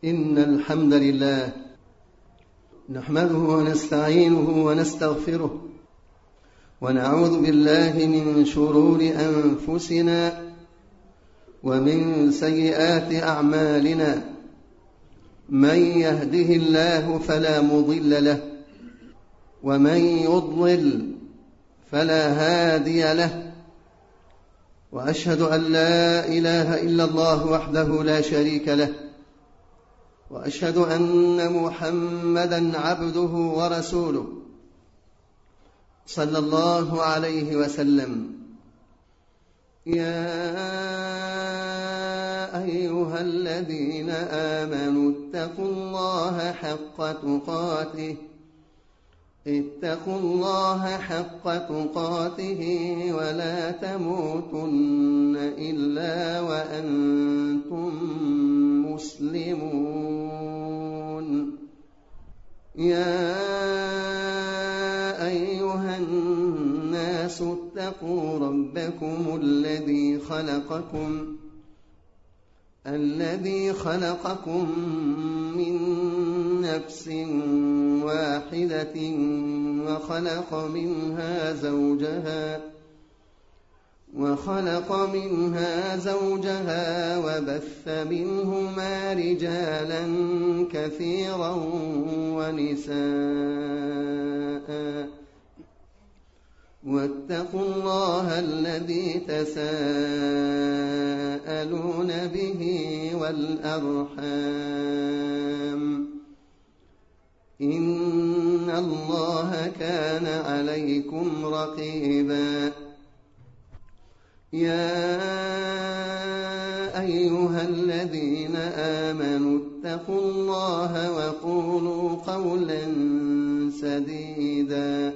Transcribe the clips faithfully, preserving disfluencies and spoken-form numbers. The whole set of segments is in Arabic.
إن الحمد لله نحمده ونستعينه ونستغفره ونعوذ بالله من شرور أنفسنا ومن سيئات أعمالنا. من يهده الله فلا مضل له ومن يضلل فلا هادي له، وأشهد أن لا إله إلا الله وحده لا شريك له، وأشهد أن محمدًا عبده ورسوله صلى الله عليه وسلم. يا أيها الذين آمنوا اتقوا الله حق تقاته اتقوا الله حق تقاته ولا تموتن إلا وأنتم مسلمون. يا أيها الناس اتقوا ربكم الذي خلقكم الذي خلقكم من نفس واحدة وخلق منها زوجها وخلق منها زوجها وبث منهما رجالا كثيرا ونساء، واتقوا الله الذي تساءلون به والأرحام إن الله كان عليكم رقيبا. يا أيها الذين آمنوا اتقوا الله وقولوا قولا سديدا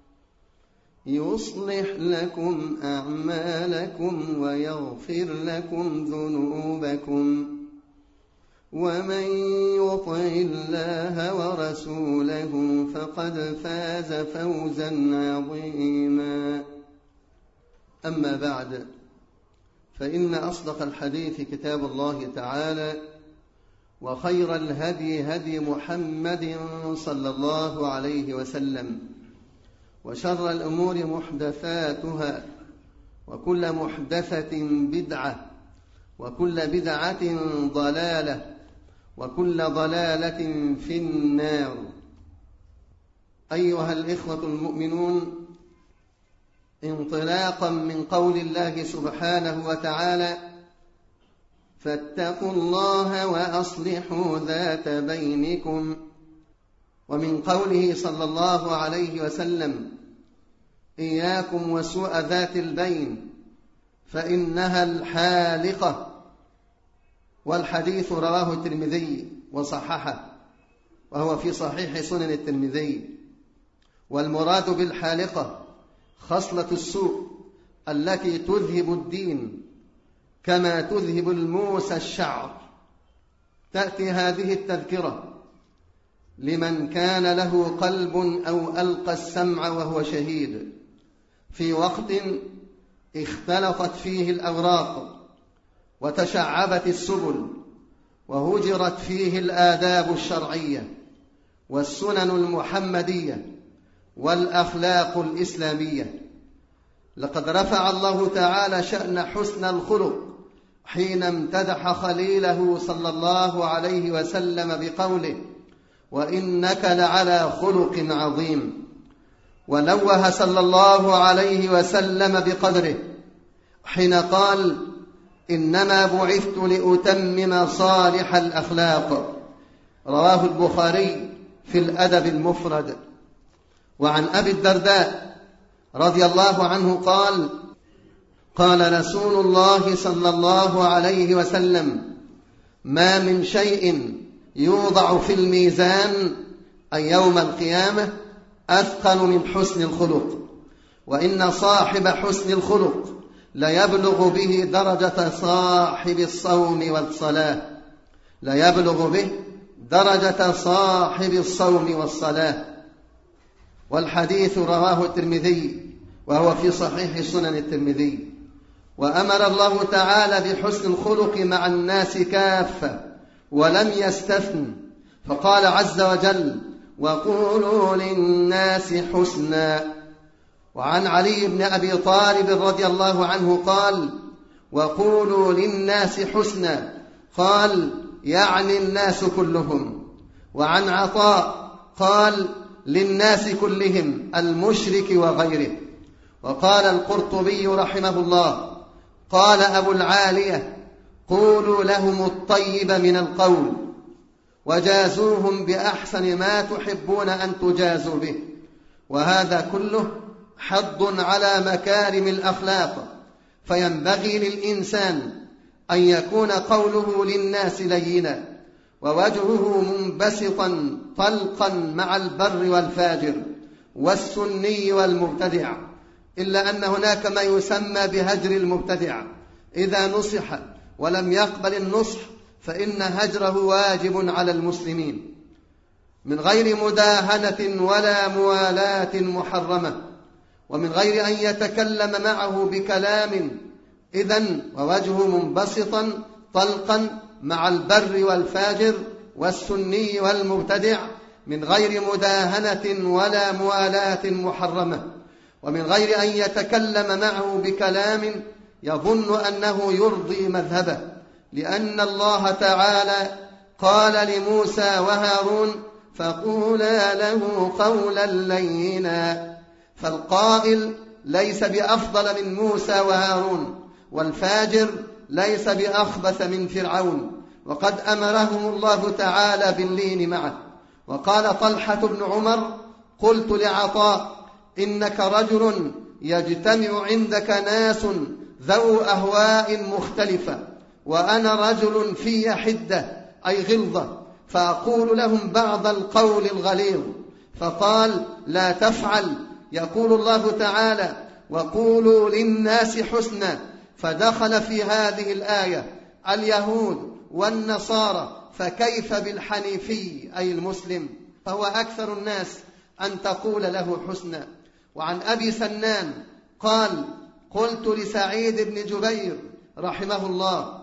يصلح لكم أعمالكم ويغفر لكم ذنوبكم، ومن يطع الله ورسوله فقد فاز فوزا عظيما. أما بعد، فإن أصدق الحديث كتاب الله تعالى، وخير الهدي هدي محمد صلى الله عليه وسلم، وشر الأمور محدثاتها، وكل محدثة بدعة، وكل بدعة ضلالة، وكل ضلالة في النار. أيها الإخوة المؤمنون، انطلاقا من قول الله سبحانه وتعالى: فاتقوا الله وأصلحوا ذات بينكم، ومن قوله صلى الله عليه وسلم: إياكم وسوء ذات البين فإنها الحالقة. والحديث رواه الترمذي وصححه، وهو في صحيح سنن الترمذي. والمراد بالحالقة خصلة السوء التي تذهب الدين كما تذهب الموس الشعر. تأتي هذه التذكرة لمن كان له قلب أو ألقى السمع وهو شهيد في وقت اختلطت فيه الأوراق وتشعبت السبل وهجرت فيه الآداب الشرعية والسنن المحمدية والأخلاق الإسلامية. لقد رفع الله تعالى شأن حسن الخلق حين امتدح خليله صلى الله عليه وسلم بقوله: وإنك لعلى خلق عظيم. ونوه صلى الله عليه وسلم بقدره حين قال: إنما بعثت لأتمم صالح الأخلاق. رواه البخاري في الأدب المفرد. وعن أبي الدرداء رضي الله عنه قال: قال رسول الله صلى الله عليه وسلم: ما من شيء يوضع في الميزان أي يوم القيامة أثقل من حسن الخلق، وإن صاحب حسن الخلق ليبلغ به درجة صاحب الصوم والصلاة ليبلغ به درجة صاحب الصوم والصلاة. والحديث رواه الترمذي وهو في صحيح سنن الترمذي. وأمر الله تعالى بحسن الخلق مع الناس كافة، ولم يستثن، فقال عز وجل: وقولوا للناس حسنا. وعن علي بن أبي طالب رضي الله عنه قال: وقولوا للناس حسنا، قال: يعني الناس كلهم. وعن عطاء قال: للناس كلهم، المشرك وغيره. وقال القرطبي رحمه الله: قال أبو العالية: قولوا لهم الطيب من القول، وجازوهم بأحسن ما تحبون أن تجازوا به. وهذا كله حض على مكارم الأخلاق، فينبغي للإنسان أن يكون قوله للناس لينا، ووجهه منبسطا طلقا مع البر والفاجر والسني والمبتدع، إلا أن هناك ما يسمى بهجر المبتدع، إذا نصح ولم يقبل النصح فإن هجره واجب على المسلمين، من غير مداهنة ولا موالاة محرمة، ومن غير أن يتكلم معه بكلام، إذن ووجهه منبسطا طلقا مع البر والفاجر والسني والمبتدع، من غير مداهنة ولا موالاة محرمة، ومن غير أن يتكلم معه بكلام يظن أنه يرضي مذهبه، لأن الله تعالى قال لموسى وهارون: فقولا له قولا لينا. فالقائل ليس بأفضل من موسى وهارون، والفاجر ليس بأخبث من فرعون، وقد أمرهم الله تعالى باللين معه. وقال طلحة بن عمر: قلت لعطاء: إنك رجل يجتمع عندك ناس ذو أهواء مختلفة، وأنا رجل في حدة أي غلظة، فأقول لهم بعض القول الغليظ. فقال: لا تفعل، يقول الله تعالى: وقولوا للناس حسنا. فدخل في هذه الآية اليهود والنصارى، فكيف بالحنيفي أي المسلم، فهو أكثر الناس أن تقول له حسنا. وعن أبي سنان قال: قلت لسعيد بن جبير رحمه الله: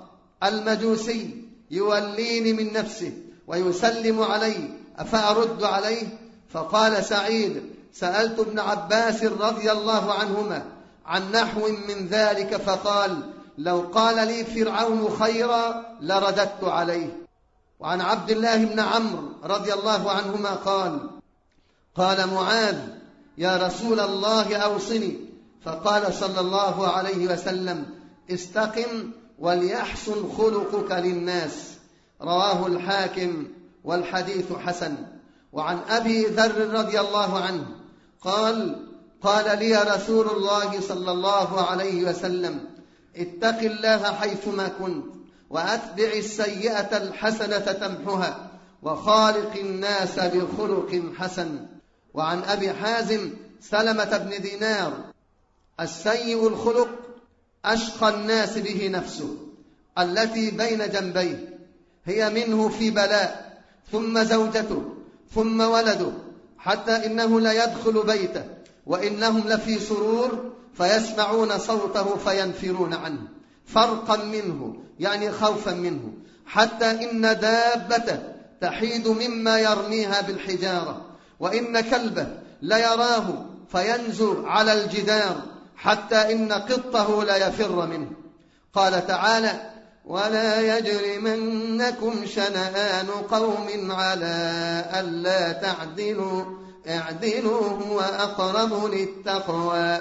المجوسي يوليني من نفسه ويسلم علي، أفأرد عليه؟ فقال سعيد: سألت ابن عباس رضي الله عنهما عن نحو من ذلك، فقال: لو قال لي فرعون خيرا لرددت عليه. وعن عبد الله بن عمرو رضي الله عنهما قال: قال معاذ: يا رسول الله أوصني، فقال صلى الله عليه وسلم: استقم وليحسن خلقك للناس. رواه الحاكم والحديث حسن. وعن أبي ذر رضي الله عنه قال: قال لي رسول الله صلى الله عليه وسلم: اتق الله حيثما كنت، وأتبع السيئة الحسنة تمحها، وخالق الناس بخلق حسن. وعن أبي حازم سلمة بن دينار: السيء الخلق أشقى الناس به نفسه التي بين جنبيه، هي منه في بلاء، ثم زوجته، ثم ولده، حتى إنه لا يدخل بيته وإنهم لفي سرور فيسمعون صوته فينفرون عنه فرقا منه، يعني خوفا منه، حتى إن دابته تحيد مما يرميها بالحجارة، وإن كلبه ليراه فينزو على الجدار، حتى إن قطه لا يفر منه. قال تعالى: ولا يجرمنكم شنآن قوم على ألا تعدلوا اعدلوا هو أقرب للتقوى.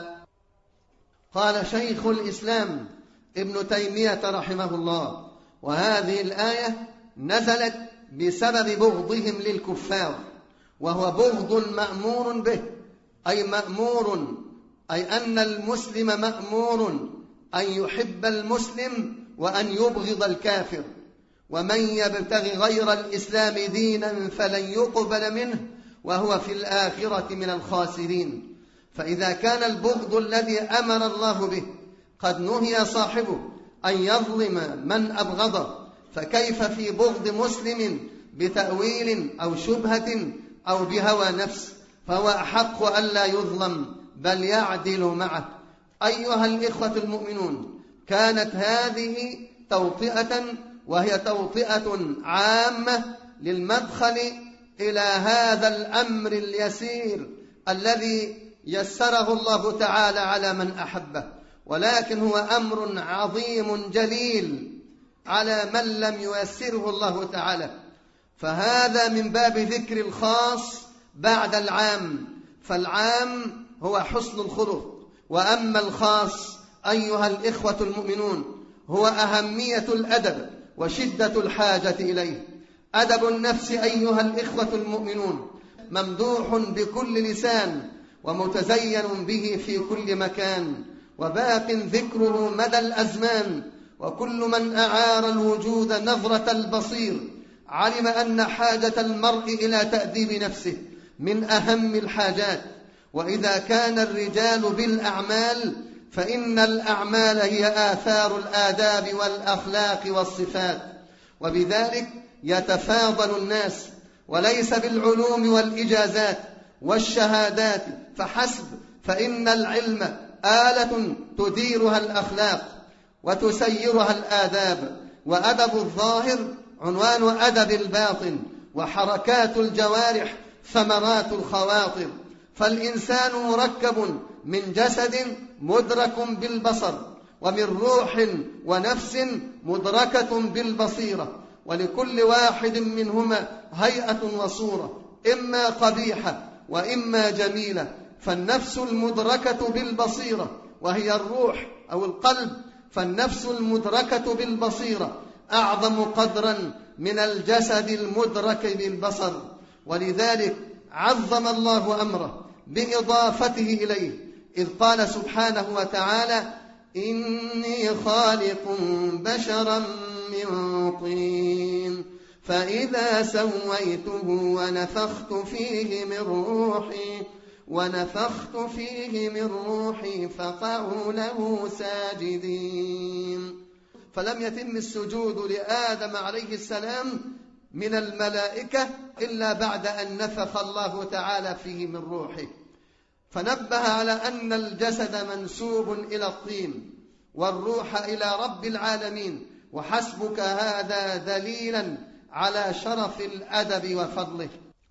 قال شيخ الإسلام ابن تيمية رحمه الله: وهذه الآية نزلت بسبب بغضهم للكفار، وهو بغض مأمور به، أي مأمور، أي أن المسلم مأمور أن يحب المسلم وأن يبغض الكافر، ومن يبتغي غير الإسلام دينا فلن يقبل منه وهو في الآخرة من الخاسرين. فإذا كان البغض الذي أمر الله به قد نهي صاحبه أن يظلم من أبغضه، فكيف في بغض مسلم بتأويل أو شبهة أو بهوى نفس؟ فهو أحق ألا يظلم بل يعدل معه. أيها الإخوة المؤمنون، كانت هذه توطئة وهي توطئة عامة للمدخل إلى هذا الأمر اليسير الذي يسره الله تعالى على من أحبه، ولكن هو أمر عظيم جليل على من لم ييسره الله تعالى. فهذا من باب ذكر الخاص بعد العام، فالعام هو حسن الخلق، وأما الخاص أيها الإخوة المؤمنون هو أهمية الأدب وشدة الحاجة إليه. أدب النفس أيها الإخوة المؤمنون ممدوح بكل لسان ومتزين به في كل مكان، وباق ذكره مدى الأزمان، وكل من أعار الوجود نظرة البصير علم أن حاجة المرء إلى تأديب نفسه من أهم الحاجات. وإذا كان الرجال بالأعمال فإن الأعمال هي آثار الآداب والأخلاق والصفات، وبذلك يتفاضل الناس، وليس بالعلوم والإجازات والشهادات فحسب، فإن العلم آلة تديرها الأخلاق وتسيرها الآداب، وأدب الظاهر عنوان أدب الباطن، وحركات الجوارح ثمرات الخواطر. فالإنسان مركب من جسد مدرك بالبصر، ومن روح ونفس مدركة بالبصيرة، ولكل واحد منهما هيئة وصورة، إما قبيحة وإما جميلة. فالنفس المدركة بالبصيرة وهي الروح أو القلب، فالنفس المدركة بالبصيرة أعظم قدرا من الجسد المدرك بالبصر، ولذلك عظم الله أمره بإضافته إليه، إذ قال سبحانه وتعالى: إني خالق بشرا من طين فإذا سويته ونفخت فيه من روحي ونفخت فيه من روحي فقعوا له ساجدين. فلم يتم السجود لآدم عليه السلام من الملائكة إلا بعد أن نفخ الله تعالى فيه من روحه، فنبه على أن الجسد منسوب إلى الطين والروح إلى رب العالمين، وحسبك هذا دليلا على شرف الأدب وفضله.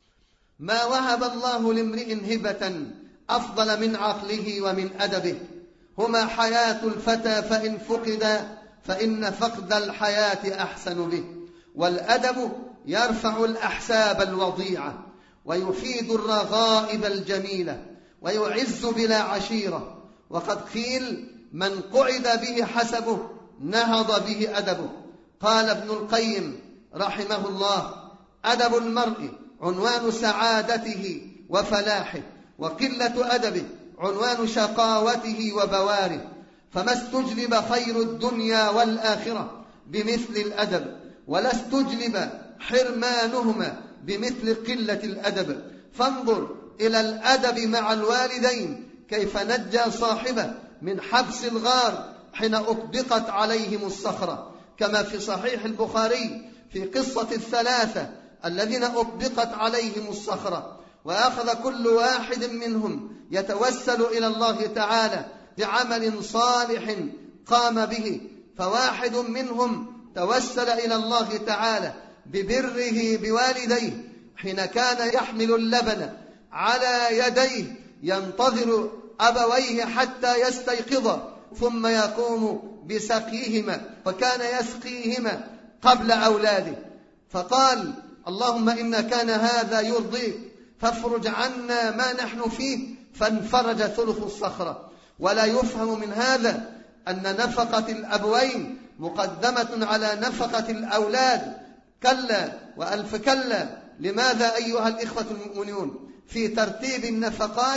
ما وهب الله لامرئ هبة أفضل من عقله ومن أدبه، هما حياة الفتى فإن فقد فإن فقد الحياة أحسن به. والأدب يرفع الأحساب الوضيعة، ويفيد الرغائب الجميلة، ويعز بلا عشيرة. وقد قيل: من قعد به حسبه نهض به أدبه. قال ابن القيم رحمه الله: أدب المرء عنوان سعادته وفلاحه، وقلة أدبه عنوان شقاوته وبواره. فما استجلب خير الدنيا والآخرة بمثل الأدب، ولا استجلب حرمانهما بمثل قلة الأدب. فانظر إلى الأدب مع الوالدين كيف نجى صاحبه من حبس الغار حين أطبقت عليهم الصخرة، كما في صحيح البخاري في قصة الثلاثة الذين أطبقت عليهم الصخرة، وأخذ كل واحد منهم يتوسل إلى الله تعالى بعمل صالح قام به. فواحد منهم توسل إلى الله تعالى ببره بوالديه حين كان يحمل اللبن على يديه ينتظر أبويه حتى يستيقظا، ثم يقوم بسقيهما، وكان يسقيهما قبل أولاده. فقال: اللهم إن كان هذا يرضيك فافرج عنا ما نحن فيه، فانفرج ثلث الصخرة. ولا يفهم من هذا أن نفقة الأبوين مقدمة على نفقة الأولاد، كلا وألف كلا. لماذا أيها الإخوة المؤمنون في ترتيب النفقات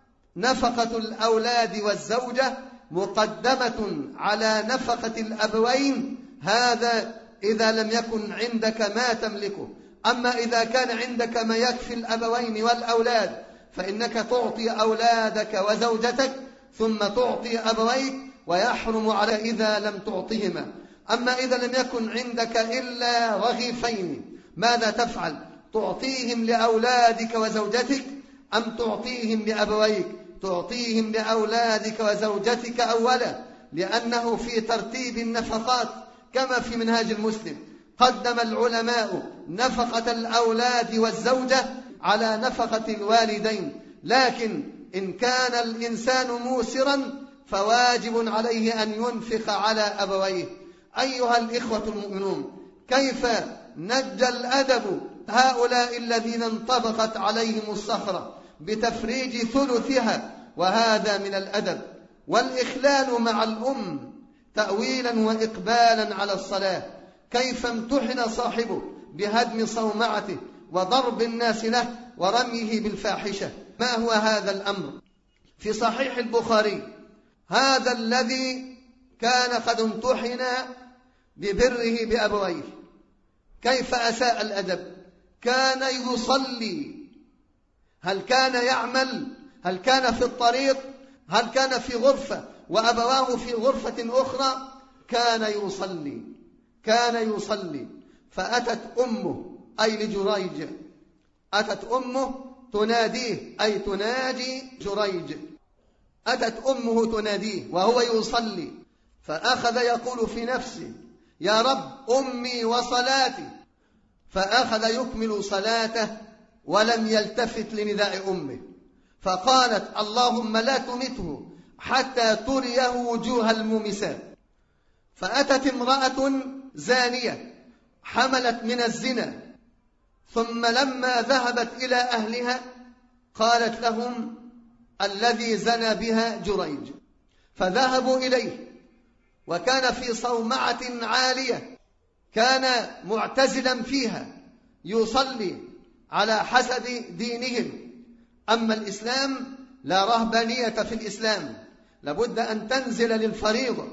نفقة الأولاد والزوجة مقدمة على نفقة الأبوين؟ هذا إذا لم يكن عندك ما تملكه. أما إذا كان عندك ما يكفي الأبوين والأولاد فإنك تعطي أولادك وزوجتك ثم تعطي أبويك، ويحرم على إذا لم تعطيهما. أما إذا لم يكن عندك إلا رغيفين ماذا تفعل؟ تعطيهم لأولادك وزوجتك أم تعطيهم لأبويك؟ تعطيهم لأولادك وزوجتك أولا، لأنه في ترتيب النفقات كما في منهاج المسلم قدم العلماء نفقة الأولاد والزوجة على نفقة الوالدين، لكن إن كان الإنسان موسرا فواجب عليه أن ينفق على أبويه. أيها الإخوة المؤمنون، كيف نجى الأدب هؤلاء الذين انطبقت عليهم الصخرة بتفريج ثلثها، وهذا من الأدب. والإخلال مع الأم تأويلا وإقبالا على الصلاة، كيف امتحن صاحبه بهدم صومعته وضرب الناس له ورميه بالفاحشة. ما هو هذا الأمر؟ في صحيح البخاري هذا الذي كان قد امتحن ببره بأبويه كيف أساء الأدب. كان يصلي، هل كان يعمل؟ هل كان في الطريق؟ هل كان في غرفة وأبواه في غرفة أخرى؟ كان يصلي كان يصلي فأتت أمه أي لجريج، أتت أمه تناديه أي تناجي جريج، أتت أمه تناديه وهو يصلي، فأخذ يقول في نفسه يا رب أمي وصلاتي، فأخذ يكمل صلاته ولم يلتفت لنداء أمه، فقالت اللهم لا تمته حتى تريه وجوه المومسات. فأتت امرأة زانية حملت من الزنا، ثم لما ذهبت إلى أهلها قالت لهم الذي زنى بها جريج، فذهبوا إليه وكان في صومعة عالية كان معتزلا فيها يصلي على حسب دينهم. أما الإسلام لا رهبانية في الإسلام، لابد أن تنزل للفريضة.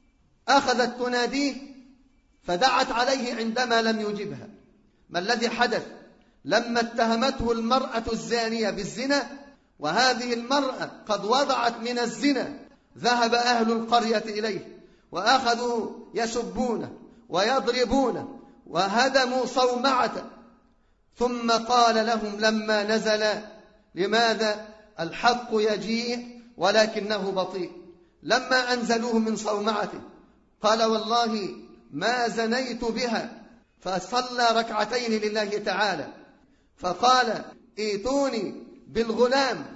أخذت تناديه فدعت عليه عندما لم يجبها. ما الذي حدث؟ لما اتهمته المرأة الزانية بالزنا وهذه المرأة قد وضعت من الزنا، ذهب أهل القرية إليه وأخذوا يسبونه ويضربونه وهدموا صومعته، ثم قال لهم لما نزل لماذا الحق يجيء ولكنه بطيء. لما أنزلوه من صومعته قال والله ما زنيت بها، فصلى ركعتين لله تعالى، فقال ائتوني بالغلام،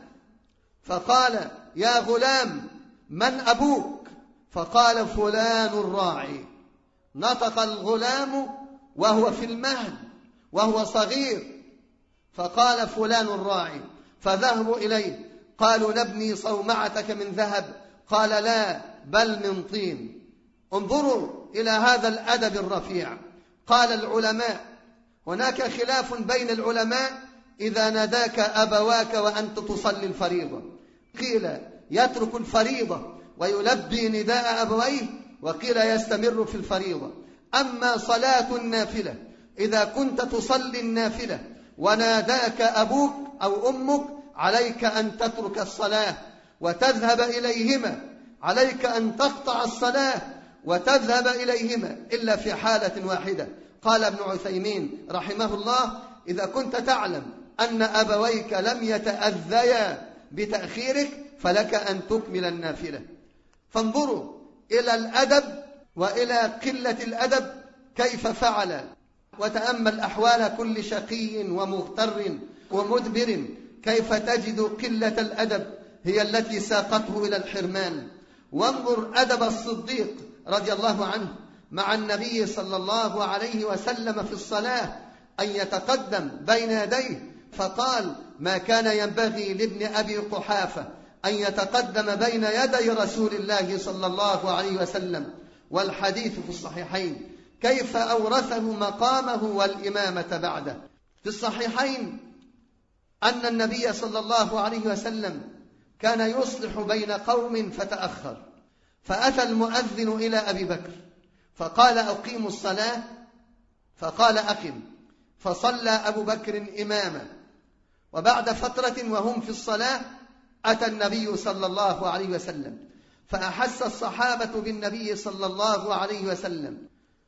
فقال يا غلام من أبوك؟ فقال فلان الراعي. نطق الغلام وهو في المهد وهو صغير، فقال فلان الراعي. فذهبوا إليه قالوا نبني صومعتك من ذهب، قال لا بل من طين. انظروا إلى هذا الأدب الرفيع. قال العلماء هناك خلاف بين العلماء إذا ناداك أبواك وأنت تصلي الفريضة، قيل يترك الفريضة ويلبي نداء أبويه، وقيل يستمر في الفريضة. أما صلاة النافلة إذا كنت تصلي النافلة وناداك أبوك أو أمك عليك أن تترك الصلاة وتذهب إليهما، عليك أن تقطع الصلاة وتذهب إليهما إلا في حالة واحدة. قال ابن عثيمين رحمه الله إذا كنت تعلم أن أبويك لم يتأذيا بتأخيرك فلك أن تكمل النافلة. فانظروا إلى الأدب وإلى قلة الأدب كيف فعل، وتأمل أحوال كل شقي ومغتر ومدبر كيف تجد قلة الأدب هي التي ساقته إلى الحرمان. وانظر أدب الصديق رضي الله عنه مع النبي صلى الله عليه وسلم في الصلاة أن يتقدم بين يديه، فقال ما كان ينبغي لابن أبي قحافة أن يتقدم بين يدي رسول الله صلى الله عليه وسلم. والحديث في الصحيحين كيف أورثه مقامه والإمامة بعده. في الصحيحين أن النبي صلى الله عليه وسلم كان يصلح بين قوم فتأخر، فأتى المؤذن إلى أبي بكر فقال أقيموا الصلاة، فقال أقم، فصلى أبو بكر إماما. وبعد فترة وهم في الصلاة أتى النبي صلى الله عليه وسلم فأحس الصحابة بالنبي صلى الله عليه وسلم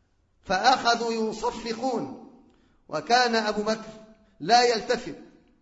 فأخذوا يصفقون، وكان أبو بكر لا يلتفت،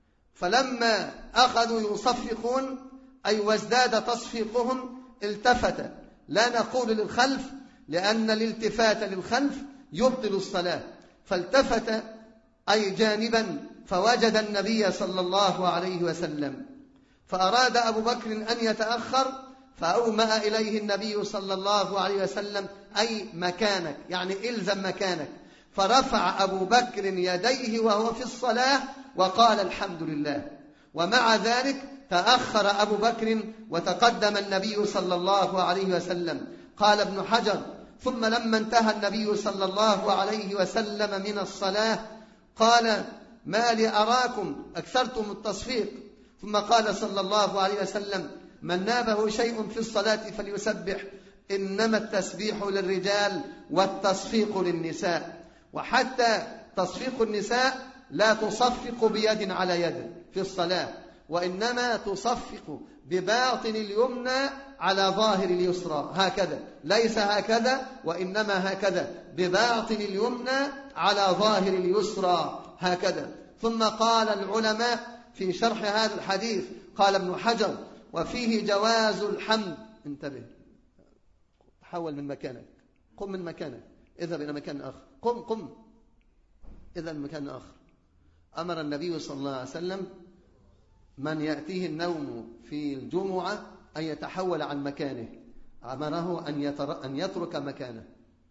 فلما أخذوا يصفقون أي وازداد تصفيقهم التفت، لا نقول للخلف لأن الالتفات للخلف يبطل الصلاة، فالتفت أي جانبا فوجد النبي صلى الله عليه وسلم، فأراد أبو بكر أن يتأخر فأومأ إليه النبي صلى الله عليه وسلم أي مكانك، يعني إلزم مكانك، فرفع أبو بكر يديه وهو في الصلاة وقال الحمد لله، ومع ذلك تأخر أبو بكر وتقدم النبي صلى الله عليه وسلم. قال ابن حجر: ثم لما انتهى النبي صلى الله عليه وسلم من الصلاة قال: ما لي أراكم أكثرتم التصفيق؟ ثم قال صلى الله عليه وسلم: من نابه شيء في الصلاة فليسبح، إنما التسبيح للرجال والتصفيق للنساء. وحتى تصفيق النساء لا تصفق بيد على يد في الصلاة، وإنما تصفق بباطن اليمنى على ظاهر اليسرى، هكذا، ليس هكذا، وإنما هكذا، بباطن اليمنى على ظاهر اليسرى، هكذا. ثم قال العلماء في شرح هذا الحديث، قال ابن حجر: وفيه جواز الحمد. انتبه، تحول من مكانك، قم من مكانك، اذهب إلى مكان آخر، قم قم اذهب إلى مكان آخر. أمر النبي صلى الله عليه وسلم من يأتيه النوم في الجمعة أن يتحول عن مكانه، أمره أن, يتر... أن يترك مكانه.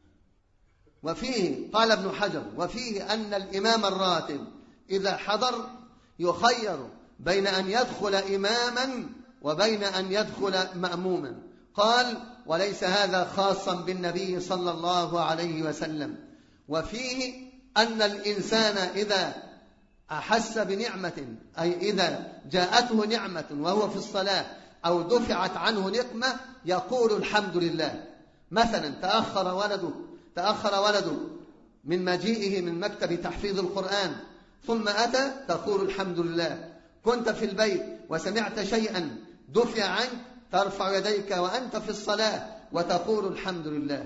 وفيه قال ابن حجر: وفيه أن الإمام الراتب إذا حضر يخير بين أن يدخل إماما وبين أن يدخل مأموما. قال: وليس هذا خاصا بالنبي صلى الله عليه وسلم. وفيه أن الإنسان إذا أحس بنعمة، أي إذا جاءته نعمة وهو في الصلاة أو دفعت عنه نقمة، يقول الحمد لله. مثلا تأخر ولده تأخر ولده من مجيئه من مكتب تحفيظ القرآن ثم أتى، تقول الحمد لله. كنت في البيت وسمعت شيئا دفع عنك، ترفع يديك وأنت في الصلاة وتقول الحمد لله.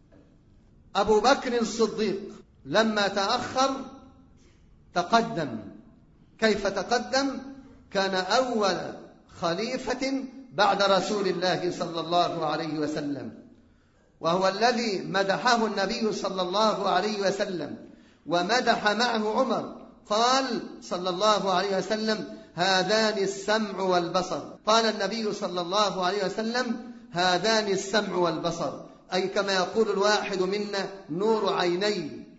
أبو بكر الصديق لما تأخر تقدم. كيف تقدم؟ كان أول خليفة بعد رسول الله صلى الله عليه وسلم، وهو الذي مدحه النبي صلى الله عليه وسلم، ومدح معه عمر. قال صلى الله عليه وسلم: هذان السمع والبصر. قال النبي صلى الله عليه وسلم: هذان السمع والبصر، أي كما يقول الواحد منا: نور عيني.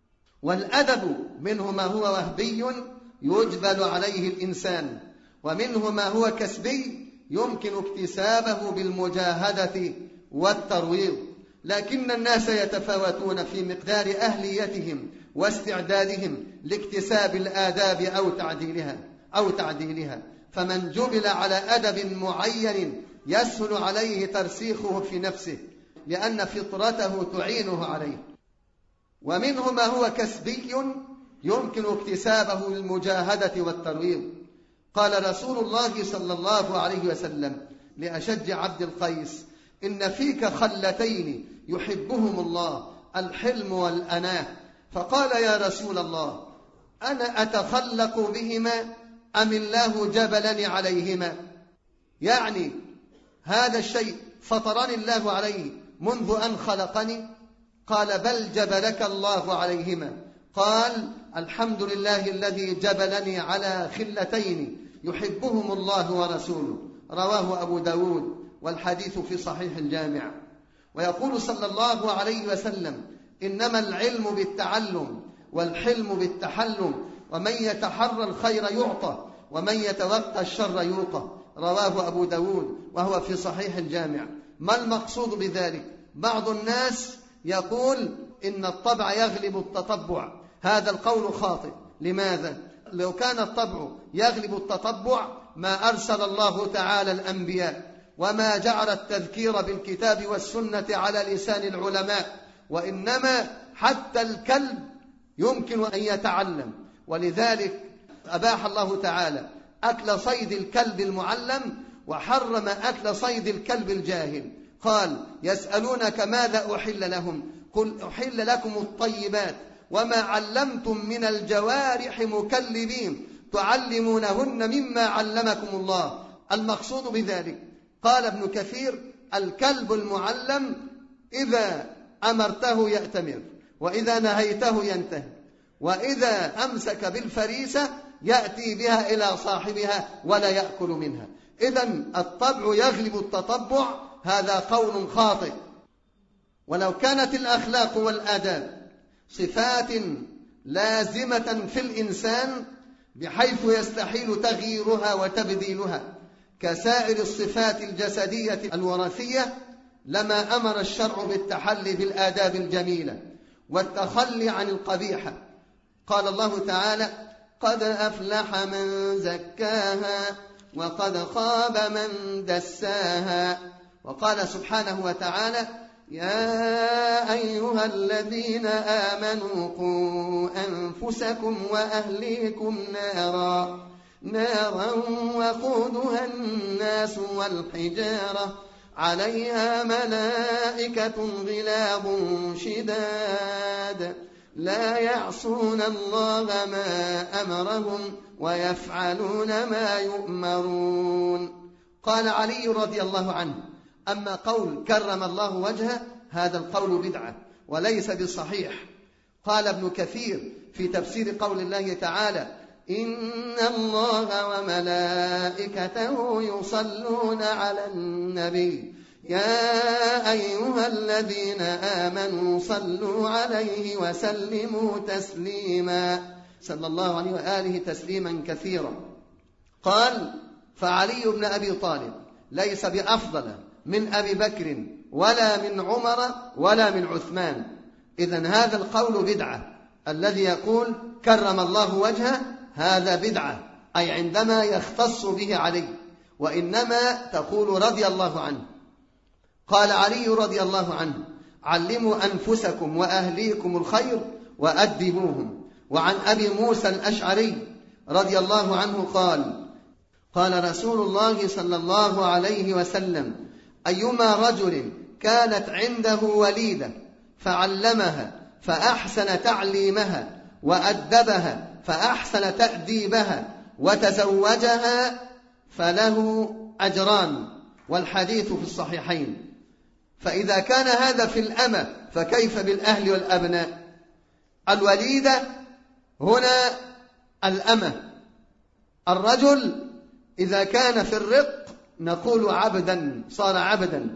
والأدب منه ما هو وهبي يجبل عليه الإنسان، ومنه ما هو كسبي يمكن اكتسابه بالمجاهدة والترويض. لكن الناس يتفاوتون في مقدار أهليتهم واستعدادهم لاكتساب الآداب أو تعديلها أو تعديلها فمن جبل على أدب معين يسهل عليه ترسيخه في نفسه لأن فطرته تعينه عليه، ومنه ما هو كسبي يمكن اكتسابه بالمجاهدة والترويض. قال رسول الله صلى الله عليه وسلم لأشج عبد القيس: إن فيك خلتين يحبهم الله، الحلم والأناه. فقال: يا رسول الله، أنا أتخلق بهما أم الله جبلني عليهما؟ يعني هذا الشيء فطرني الله عليه منذ أن خلقني؟ قال: بل جبلك الله عليهما. قال: الحمد لله الذي جبلني على خلتين يحبهم الله ورسوله. رواه أبو داود، والحديث في صحيح الجامع. ويقول صلى الله عليه وسلم: إنما العلم بالتعلم والحلم بالتحلم، ومن يتحرى الخير يعطى ومن يتوقى الشر يوقى. رواه أبو داود وهو في صحيح الجامع. ما المقصود بذلك؟ بعض الناس يقول إن الطبع يغلب التطبع. هذا القول خاطئ. لماذا؟ لو كان الطبع يغلب التطبع ما أرسل الله تعالى الأنبياء وما جعل التذكير بالكتاب والسنة على لسان العلماء، وإنما حتى الكلب يمكن أن يتعلم، ولذلك أباح الله تعالى أكل صيد الكلب المعلم وحرم أكل صيد الكلب الجاهل. قال: يسألونك ماذا أحل لهم؟ قل أحل لكم الطيبات وما علمتم من الجوارح مكلبين تعلمونهن مما علمكم الله. المقصود بذلك قال ابن كثير: الكلب المعلم إذا أمرته يأتمر، وإذا نهيته ينتهي، وإذا أمسك بالفريسة يأتي بها إلى صاحبها ولا يأكل منها. إذن الطبع يغلب التطبع، هذا قول خاطئ. ولو كانت الأخلاق والآداب صفات لازمة في الإنسان بحيث يستحيل تغييرها وتبديلها كسائر الصفات الجسدية الوراثية، لما أمر الشرع بالتحلي بالآداب الجميلة والتخلي عن القبيحة. قال الله تعالى: قد أفلح من زكاها وقد خاب من دساها. وقال سبحانه وتعالى: يا أيها الذين آمنوا قوا أنفسكم وأهليكم نارا نارا وقودها الناس والحجارة عليها ملائكة غلاظ شداد لا يعصون الله ما أمرهم ويفعلون ما يؤمرون. قال علي رضي الله عنه: أما قول كرم الله وجهه هذا القول بدعة وليس بصحيح. قال ابن كثير في تفسير قول الله تعالى: إن الله وملائكته يصلون على النبي يا أيها الذين آمنوا صلوا عليه وسلموا تسليما، صلى الله عليه وآله تسليما كثيرا. قال: فعلي بن أبي طالب ليس بأفضل من أبي بكر ولا من عمر ولا من عثمان. إذن هذا القول بدعة، الذي يقول كرم الله وجهه هذا بدعة، أي عندما يختص به علي، وإنما تقول رضي الله عنه. قال علي رضي الله عنه: علموا أنفسكم وأهليكم الخير وأدبوهم. وعن أبي موسى الأشعري رضي الله عنه قال: قال رسول الله صلى الله عليه وسلم: أيما رجل كانت عنده وليدة فعلمها فأحسن تعليمها وأدبها فأحسن تأديبها وتزوجها فله أجران، والحديث في الصحيحين. فإذا كان هذا في الأمة فكيف بالأهل والأبناء؟ الوليدة هنا الأمة. الرجل إذا كان في الرق نقول عبدا، صار عبدا،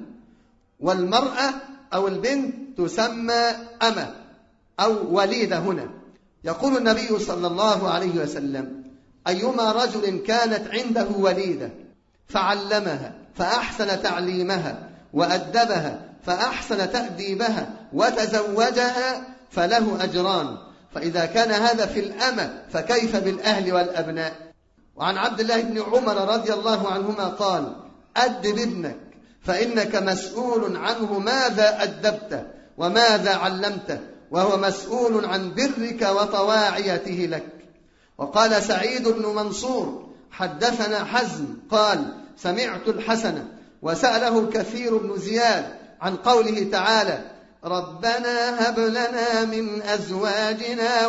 والمرأة أو البنت تسمى أمة أو وليدة. هنا يقول النبي صلى الله عليه وسلم: أيما رجل كانت عنده وليدة فعلمها فأحسن تعليمها وأدبها فأحسن تأديبها وتزوجها فله أجران. فإذا كان هذا في الأمة فكيف بالأهل والأبناء؟ وعن عبد الله بن عمر رضي الله عنهما قال: أدب ابنك فإنك مسؤول عنه ماذا أدبته وماذا علمته، وهو مسؤول عن برك وطواعيته لك. وقال سعيد بن منصور: حدثنا حزم قال: سمعت الحسن وسأله كثير بن زياد عن قوله تعالى: ربنا هب لنا من أزواجنا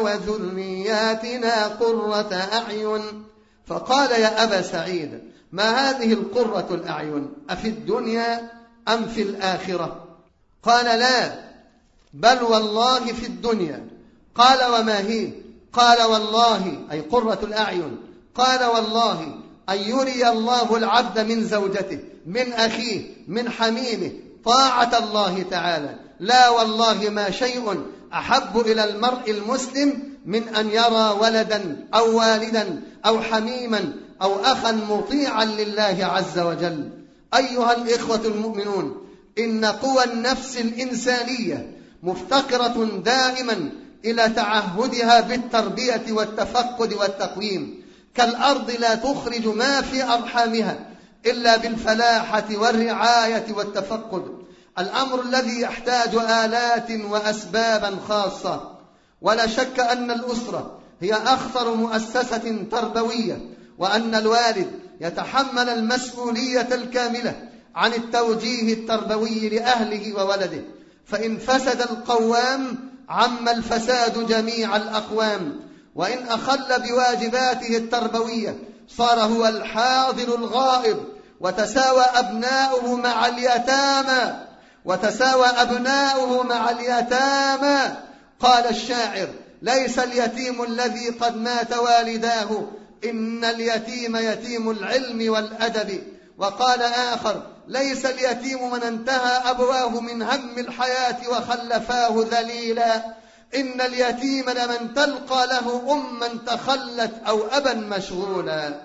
وذرياتنا قرة أعين. فقال: يا أبا سعيد، ما هذه القرة الأعين؟ أفي الدنيا أم في الآخرة؟ قال: لا، بل والله في الدنيا. قال: وما هي؟ قال: والله، أي قرة الأعين، قال: والله أن يري الله العبد من زوجته، من أخيه، من حميمه طاعة الله تعالى. لا والله ما شيء أحب إلى المرء المسلم من أن يرى ولدا أو والدا أو حميما أو أخا مطيعا لله عز وجل. أيها الإخوة المؤمنون، إن قوى النفس الإنسانية مفتقرة دائما إلى تعهدها بالتربية والتفقد والتقويم، كالأرض لا تخرج ما في أرحامها إلا بالفلاحة والرعاية والتفقد، الأمر الذي يحتاج آلات وأسبابا خاصة. ولا شك أن الأسرة هي أخطر مؤسسة تربوية، وأن الوالد يتحمل المسؤولية الكاملة عن التوجيه التربوي لأهله وولده، فإن فسد القوام عم الفساد جميع الأقوام، وإن أخل بواجباته التربوية صار هو الحاضر الغائب، وتساوى أبناؤه مع اليتامى، وتساوى أبناؤه مع اليتامى. قال الشاعر: ليس اليتيم الذي قد مات والداه، إن اليتيم يتيم العلم والأدب. وقال آخر: ليس اليتيم من انتهى أبواه من هم الحياة وخلفاه ذليلا، إن اليتيم لمن تلقى له أما تخلت أو أبا مشغولا.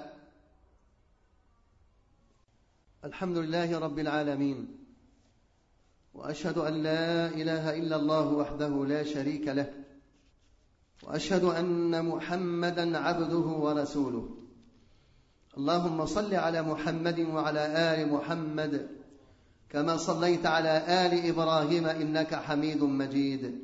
الحمد لله رب العالمين، وأشهد أن لا إله إلا الله وحده لا شريك له، وأشهد أن محمدا عبده ورسوله. اللهم صل على محمد وعلى آل محمد كما صليت على آل إبراهيم إنك حميد مجيد.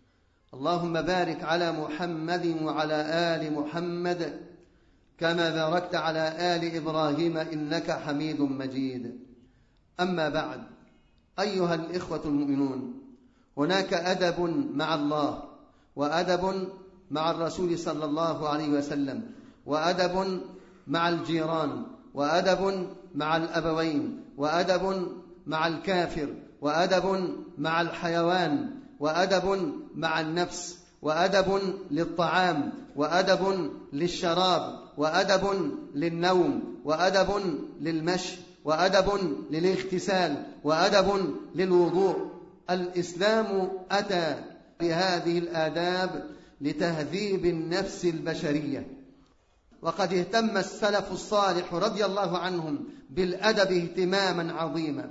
اللهم بارك على محمد وعلى آل محمد كما باركت على آل إبراهيم إنك حميد مجيد. أما بعد، أيها الإخوة المؤمنون، هناك أدب مع الله، وأدب مع الرسول صلى الله عليه وسلم، وأدب مع الجيران، وأدب مع الأبوين، وأدب مع الكافر، وأدب مع الحيوان، وأدب مع النفس، وأدب للطعام، وأدب للشراب، وأدب للنوم، وأدب للمشي، وأدب للاغتسال، وأدب للوضوء. الإسلام أتى بهذه الآداب لتهذيب النفس البشرية، وقد اهتم السلف الصالح رضي الله عنهم بالأدب اهتماما عظيما.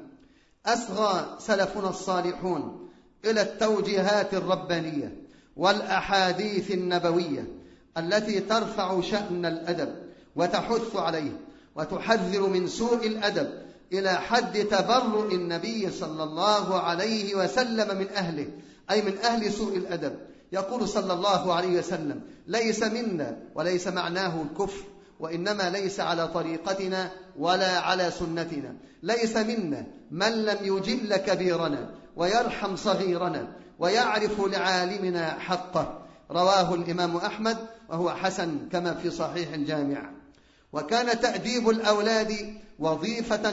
أصغى سلفنا الصالحون إلى التوجيهات الربانية والأحاديث النبوية التي ترفع شأن الأدب وتحث عليه وتحذر من سوء الأدب، إلى حد تبرؤ النبي صلى الله عليه وسلم من أهله، أي من أهل سوء الأدب. يقول صلى الله عليه وسلم: ليس منا، وليس معناه الكفر، وإنما ليس على طريقتنا ولا على سنتنا. ليس منا من لم يجل كبيرنا ويرحم صغيرنا ويعرف لعالمنا حقه. رواه الإمام أحمد وهو حسن كما في صحيح الجامع. وكان تأديب الأولاد وظيفة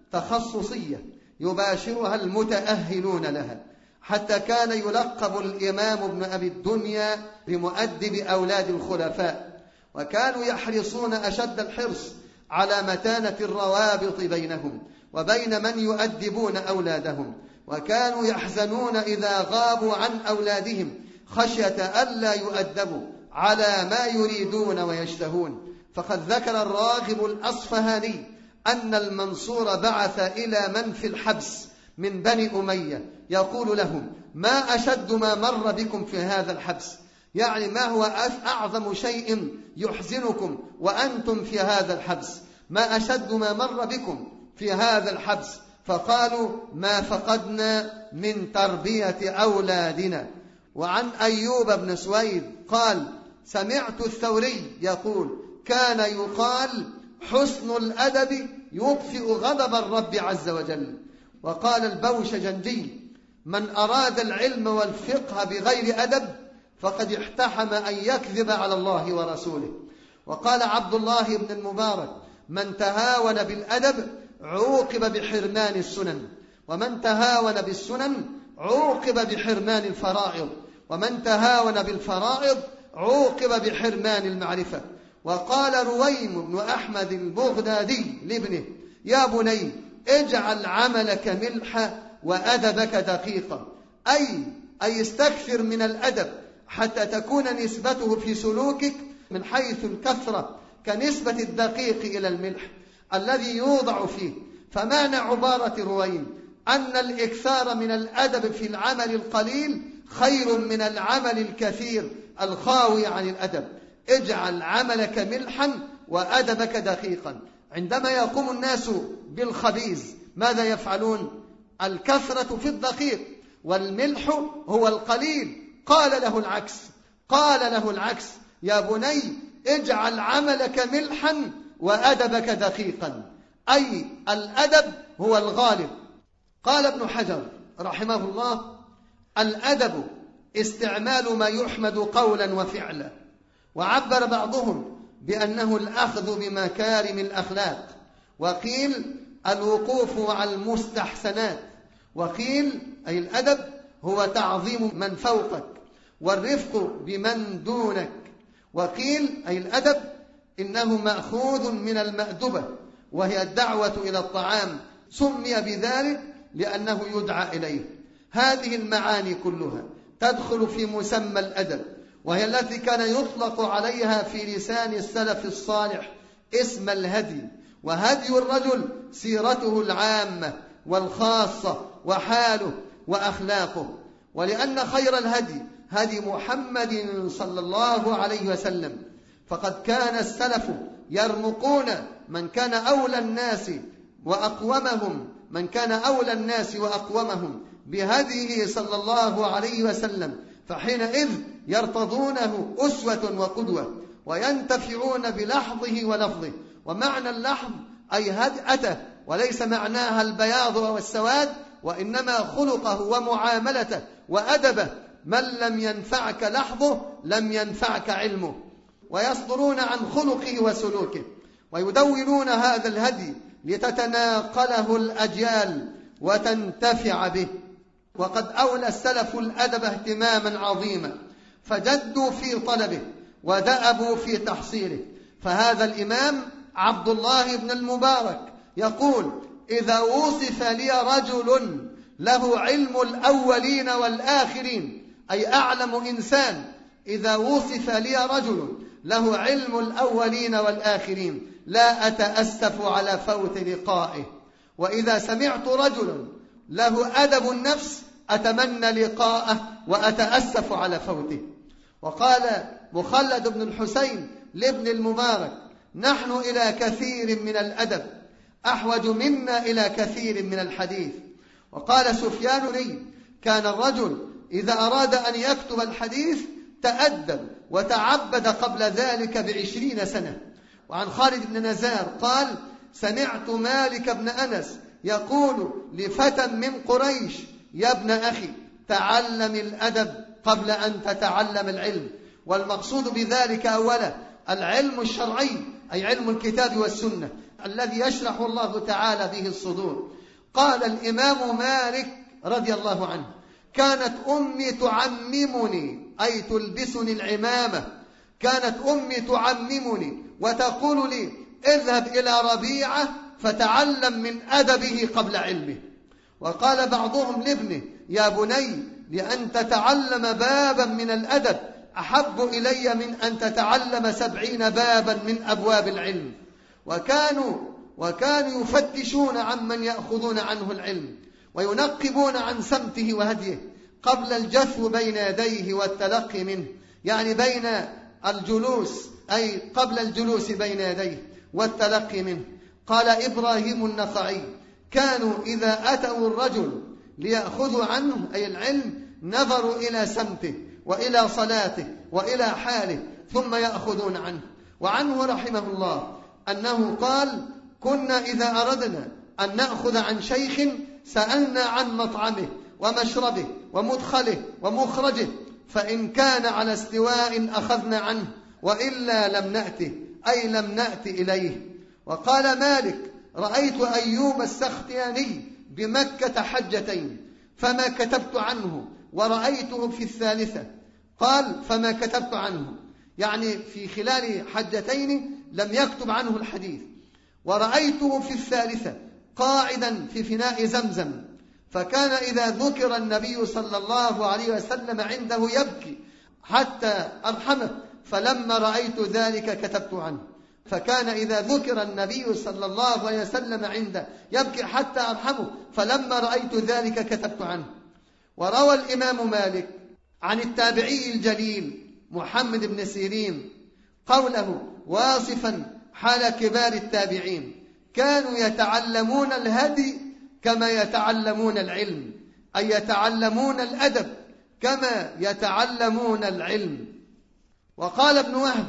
تخصصية يباشرها المتأهلون لها، حتى كان يلقب الإمام ابن أبي الدنيا بمؤدب أولاد الخلفاء. وكانوا يحرصون أشد الحرص على متانة الروابط بينهم وبين من يؤدبون أولادهم، وكانوا يحزنون إذا غابوا عن أولادهم خشية ألا يؤدبوا على ما يريدون ويشتهون. فقد ذكر الراغب الأصفهاني أن المنصور بعث إلى من في الحبس من بني أمية يقول لهم: ما أشد ما مر بكم في هذا الحبس، يعني ما هو أعظم شيء يحزنكم وأنتم في هذا الحبس؟ ما أشد ما مر بكم في هذا الحبس؟ فقالوا: ما فقدنا من تربية أولادنا. وعن أيوب بن سويد قال: سمعت الثوري يقول: كان يقال حسن الأدب يطفئ غضب الرب عز وجل. وقال البوشجنجي: من أراد العلم والفقه بغير أدب فقد احتحم أن يكذب على الله ورسوله. وقال عبد الله بن المبارك: من تهاون بالأدب عوقب بحرمان السنن، ومن تهاون بالسنن عوقب بحرمان الفرائض، ومن تهاون بالفرائض عوقب بحرمان المعرفة. وقال رويم بن أحمد البغدادي لابنه: يا بني اجعل عملك ملحا وأدبك دقيقا، أي أي استكثر من الأدب حتى تكون نسبته في سلوكك من حيث الكثرة كنسبة الدقيق إلى الملح الذي يوضع فيه. فمعنى عبارة رويم أن الإكثار من الأدب في العمل القليل خير من العمل الكثير الخاوي عن الأدب. اجعل عملك ملحا وأدبك دقيقا. عندما يقوم الناس بالخبيث ماذا يفعلون؟ الكثرة في الدقيق، والملح هو القليل. قال له العكس، قال له العكس: يا بني اجعل عملك ملحا وأدبك دقيقا، أي الأدب هو الغالب. قال ابن حجر رحمه الله: الأدب استعمال ما يحمد قولا وفعلا. وعبر بعضهم بأنه الأخذ بمكارم الأخلاق، وقيل الوقوف على المستحسنات، وقيل أي الأدب هو تعظيم من فوقك والرفق بمن دونك، وقيل أي الأدب إنه مأخوذ من المأدبة وهي الدعوة إلى الطعام، سمي بذلك لأنه يدعى إليه. هذه المعاني كلها تدخل في مسمى الأدب، وهي التي كان يطلق عليها في لسان السلف الصالح اسم الهدي. وهدي الرجل سيرته العامة والخاصة وحاله وأخلاقه. ولأن خير الهدي هدي محمد صلى الله عليه وسلم، فقد كان السلف يرمقون من كان أولى الناس وأقومهم من كان أولى الناس وأقومهم بهديه صلى الله عليه وسلم، فحينئذ يرتضونه أسوة وقدوة وينتفعون بلحظه ولفظه. ومعنى اللحظ أي هدأته، وليس معناها البياض أو السواد، وإنما خلقه ومعاملته وأدبه. من لم ينفعك لحظه لم ينفعك علمه. ويصدرون عن خلقه وسلوكه ويدونون هذا الهدي لتتناقله الأجيال وتنتفع به. وقد أولى السلف الأدب اهتماما عظيما، فجدوا في طلبه ودأبوا في تحصيله. فهذا الإمام عبد الله بن المبارك يقول: إذا وصف لي رجل له علم الأولين والآخرين، أي أعلم إنسان، إذا وصف لي رجل له علم الأولين والآخرين لا أتأسف على فوت لقائه، وإذا سمعت رجل له أدب النفس أتمنى لقاءه وأتأسف على فوته. وقال مخلد بن الحسين لابن المبارك: نحن إلى كثير من الأدب أحوج منا إلى كثير من الحديث. وقال سفيان لي: كان الرجل إذا أراد أن يكتب الحديث تأدب وتعبد قبل ذلك بعشرين سنة. وعن خالد بن نزار قال: سمعت مالك بن أنس يقول لفتى من قريش: يا ابن أخي تعلم الأدب قبل أن تتعلم العلم. والمقصود بذلك أولا العلم الشرعي، أي علم الكتاب والسنة الذي يشرح الله تعالى به الصدور. قال الإمام مالك رضي الله عنه: كانت أمي تعممني، أي تلبسني العمامة، كانت أمي تعممني وتقول لي: اذهب إلى ربيعة فتعلم من أدبه قبل علمه. وقال بعضهم لابنه: يا بني، لأن تتعلم بابا من الأدب أحب إلي من أن تتعلم سبعين بابا من أبواب العلم. وكانوا وكانوا يفتشون عمن يأخذون عنه العلم وينقبون عن سمته وهديه قبل الجثو بين يديه والتلقي منه، يعني بين الجلوس، أي قبل الجلوس بين يديه والتلقي منه. قال إبراهيم النخعي: كانوا إذا أتوا الرجل ليأخذوا عنه أي العلم نظروا إلى سمته وإلى صلاته وإلى حاله ثم يأخذون عنه. وعنه رحمه الله أنه قال: كنا إذا أردنا أن نأخذ عن شيخ سألنا عن مطعمه ومشربه ومدخله ومخرجه، فإن كان على استواء أخذنا عنه وإلا لم نأته، أي لم نأت إليه. وقال مالك: رأيت أيوب السختياني بمكة حجتين فما كتبت عنه، ورأيته في الثالثة. قال: فما كتبت عنه، يعني في خلال حجتين لم يكتب عنه الحديث. ورأيته في الثالثة قاعدا في فناء زمزم، فكان إذا ذكر النبي صلى الله عليه وسلم عنده يبكي حتى أرحمه، فلما رأيت ذلك كتبت عنه. فكان إذا ذكر النبي صلى الله عليه وسلم عنده يبكي حتى أرحمه، فلما رأيت ذلك كتبت عنه. وروى الإمام مالك عن التابعي الجليل محمد بن سيرين قوله واصفا حال كبار التابعين: كانوا يتعلمون الهدي كما يتعلمون العلم، أي يتعلمون الأدب كما يتعلمون العلم. وقال ابن وهب: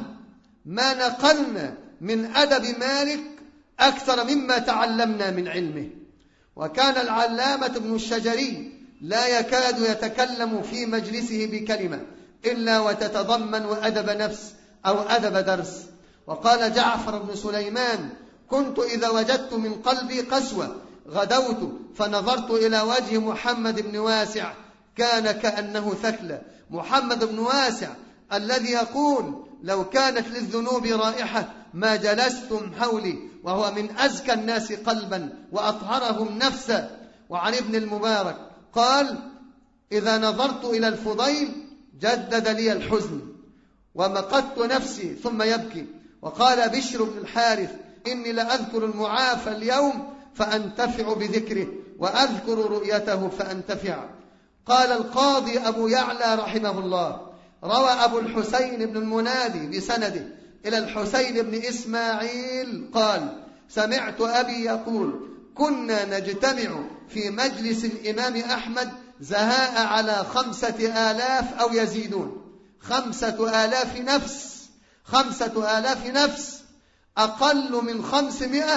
ما نقلنا من أدب مالك أكثر مما تعلمنا من علمه. وكان العلامة ابن الشجري لا يكاد يتكلم في مجلسه بكلمة إلا وتتضمن أدب نفس أو أدب درس. وقال جعفر بن سليمان: كنت إذا وجدت من قلبي قسوة غدوت فنظرت إلى وجه محمد بن واسع كان كأنه ثكلى. محمد بن واسع الذي يقول لو كانت للذنوب رائحة ما جلستم حولي، وهو من أزكى الناس قلبا وأطهرهم نفسا. وعن ابن المبارك قال إذا نظرت إلى الفضيل جدد لي الحزن ومقدت نفسي ثم يبكي. وقال بشر بن الحارث إني لأذكر المعافى اليوم فأنتفع بذكره وأذكر رؤيته فأنتفع. قال القاضي أبو يعلى رحمه الله روى أبو الحسين بن المنادي بسنده إلى الحسين بن إسماعيل قال سمعت أبي يقول كنا نجتمع في مجلس الإمام أحمد زهاء على خمسة آلاف أو يزيدون، خمسة آلاف نفس، خمسة آلاف نفس، أقل من خمسمائة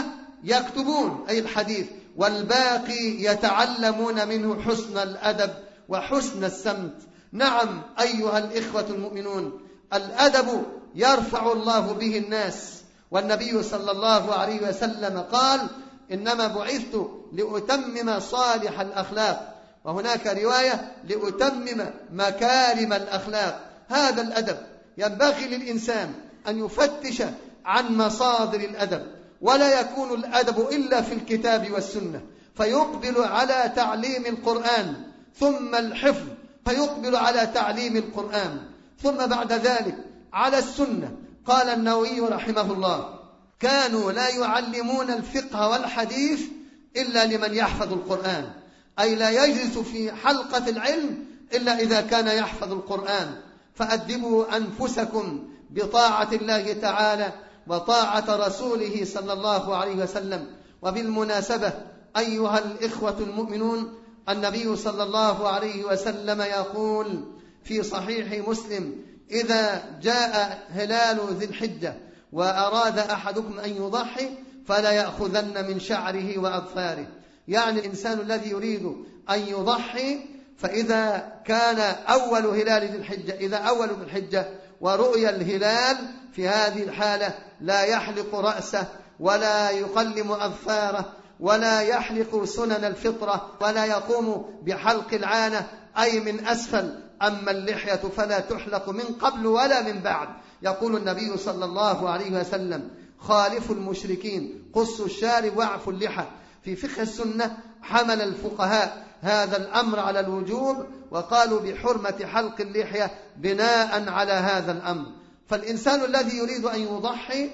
يكتبون أي الحديث، والباقي يتعلمون منه حسن الأدب وحسن السمت. نعم أيها الإخوة المؤمنون، الأدب يرفع الله به الناس، والنبي صلى الله عليه وسلم قال إنما بعثت لأتمم صالح الأخلاق، وهناك رواية لأتمم مكارم الأخلاق. هذا الأدب ينبغي للإنسان أن يفتش عن مصادر الأدب، ولا يكون الأدب إلا في الكتاب والسنة، فيقبل على تعليم القرآن ثم الحفظ، فيقبل على تعليم القرآن ثم بعد ذلك على السنة. قال النووي رحمه الله كانوا لا يعلمون الفقه والحديث إلا لمن يحفظ القرآن، أي لا يجلس في حلقة العلم إلا إذا كان يحفظ القرآن. فأدبوا أنفسكم بطاعة الله تعالى وطاعة رسوله صلى الله عليه وسلم. وبالمناسبة أيها الإخوة المؤمنون، النبي صلى الله عليه وسلم يقول في صحيح مسلم إذا جاء هلال ذي الحجة وأراد أحدكم أن يضحي فلا يأخذن من شعره وأظفاره، يعني الإنسان الذي يريد أن يضحي فإذا كان أول هلال ذي الحجة، إذا أول ذي الحجة ورؤي الهلال، في هذه الحالة لا يحلق رأسه ولا يقلم أظفاره ولا يحلق سنن الفطرة ولا يقوم بحلق العانة أي من أسفل. أما اللحية فلا تحلق من قبل ولا من بعد. يقول النبي صلى الله عليه وسلم خالفوا المشركين قصوا الشارب واعفوا اللحى. في فقه السنة حمل الفقهاء هذا الأمر على الوجوب، وقالوا بحرمة حلق اللحية بناء على هذا الأمر. فالإنسان الذي يريد أن يضحي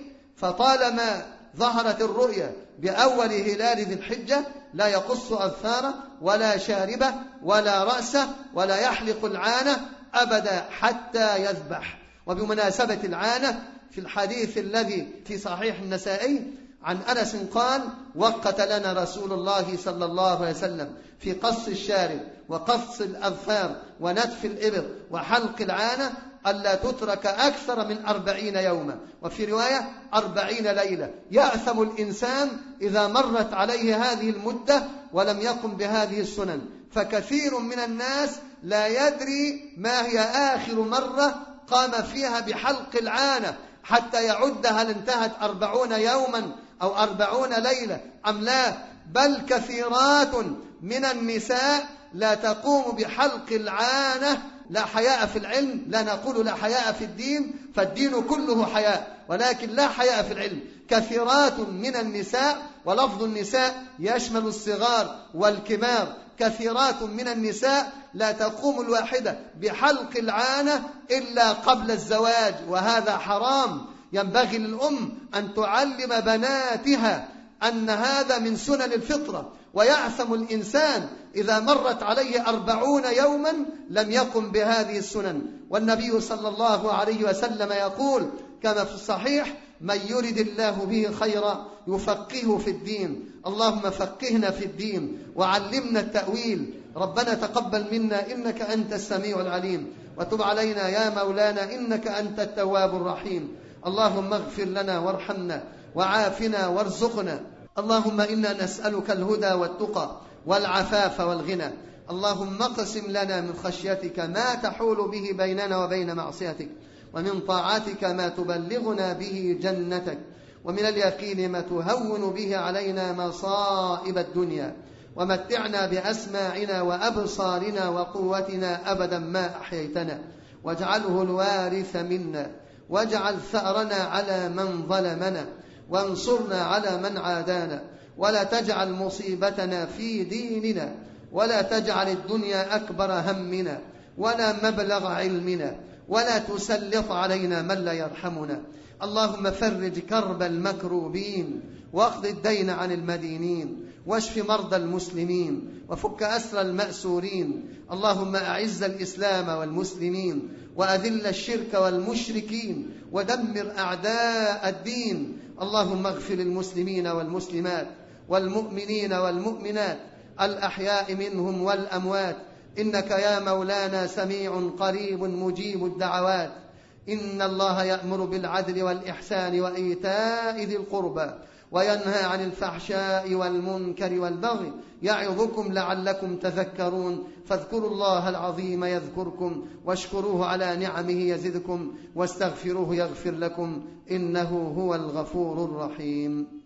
فطالما ظهرت الرؤية بأول هلال ذي الحجة لا يقص أظفاره ولا شاربه ولا رأسه ولا يحلق العانة أبدا حتى يذبح. وبمناسبة العانة في الحديث الذي في صحيح النسائي عن أنس قال وقت لنا رسول الله صلى الله عليه وسلم في قص الشارب وقص الأظفار ونتف الإبط وحلق العانة ألا تترك أكثر من أربعين يوما، وفي رواية أربعين ليلة. يأثم الإنسان إذا مرت عليه هذه المدة ولم يقم بهذه السنن. فكثير من الناس لا يدري ما هي آخر مرة قام فيها بحلق العانة حتى يعد هل انتهت أربعون يوما أو أربعون ليلة أم لا. بل كثيرات من النساء لا تقوم بحلق العانة. لا حياء في العلم، لا نقول لا حياء في الدين، فالدين كله حياء، ولكن لا حياء في العلم. كثيرات من النساء، ولفظ النساء يشمل الصغار والكبار، كثيرات من النساء لا تقوم الواحدة بحلق العانة إلا قبل الزواج، وهذا حرام. ينبغي للأم أن تعلم بناتها أن هذا من سنن الفطرة، ويعثم الإنسان إذا مرت عليه أربعون يوما لم يقم بهذه السنن. والنبي صلى الله عليه وسلم يقول كما في الصحيح من يرد الله به خيرا يفقهه في الدين. اللهم فقهنا في الدين وعلمنا التأويل. ربنا تقبل منا إنك أنت السميع العليم، وتب علينا يا مولانا إنك أنت التواب الرحيم. اللهم اغفر لنا وارحمنا وعافنا وارزقنا. اللهم إنا نسألك الهدى والتقى والعفاف والغنى. اللهم اقسم لنا من خشيتك ما تحول به بيننا وبين معصيتك، ومن طاعتك ما تبلغنا به جنتك، ومن اليقين ما تهون به علينا مصائب الدنيا، ومتعنا بأسماعنا وأبصارنا وقوتنا أبدا ما أحييتنا، واجعله الوارث منا، واجعل ثأرنا على من ظلمنا، وانصرنا على من عادانا، ولا تجعل مصيبتنا في ديننا، ولا تجعل الدنيا أكبر همنا ولا مبلغ علمنا، ولا تسلط علينا من لا يرحمنا. اللهم فرج كرب المكروبين، واقض الدين عن المدينين، واشف مرضى المسلمين، وفك أسر المأسورين. اللهم أعز الإسلام والمسلمين، وأذل الشرك والمشركين، ودمر أعداء الدين. اللهم اغفر للمسلمين والمسلمات والمؤمنين والمؤمنات الأحياء منهم والأموات، إنك يا مولانا سميع قريب مجيب الدعوات. إن الله يأمر بالعدل والإحسان وإيتاء ذي القربى، وينهى عن الفحشاء والمنكر والبغي، يعظكم لعلكم تذكرون. فاذكروا الله العظيم يذكركم، واشكروه على نعمه يزدكم، واستغفروه يغفر لكم، إنه هو الغفور الرحيم.